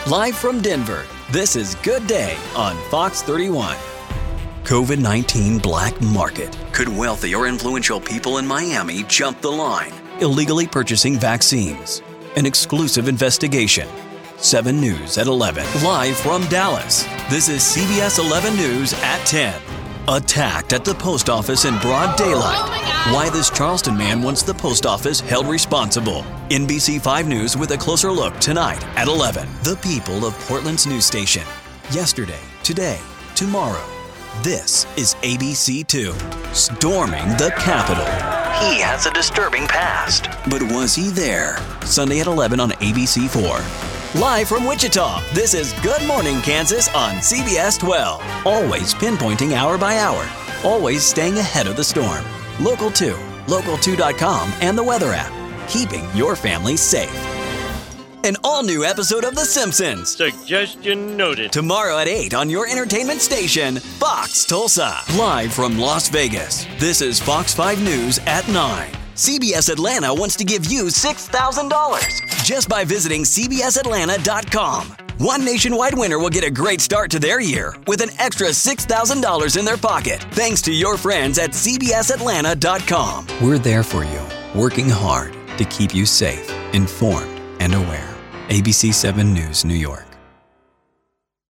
Live from Denver, this is Good Day on Fox 31. COVID-19 black market. Could wealthy or influential people in Miami jump the line, illegally purchasing vaccines? An exclusive investigation. 7 News at 11. Live from Dallas, this is CBS 11 News at 10. Attacked at the post office in broad daylight. Why this Charleston man wants the post office held responsible. NBC 5 News with a closer look tonight at 11. The people of Portland's news station. Yesterday, today, tomorrow. This is ABC2. Storming the Capitol. He has a disturbing past. But was he there? Sunday at 11 on ABC4. Live from Wichita, this is Good Morning Kansas on CBS 12. Always pinpointing hour by hour. Always staying ahead of the storm. Local 2, local2.com, and the weather app. Keeping your family safe. An all-new episode of The Simpsons. Suggestion noted. Tomorrow at 8 on your entertainment station, Fox Tulsa. Live from Las Vegas, this is Fox 5 News at 9. CBS Atlanta wants to give you $6,000 just by visiting cbsatlanta.com. One nationwide winner will get a great start to their year with an extra $6,000 in their pocket thanks to your friends at cbsatlanta.com. We're there for you, working hard to keep you safe, informed, and aware. ABC 7 News, New York.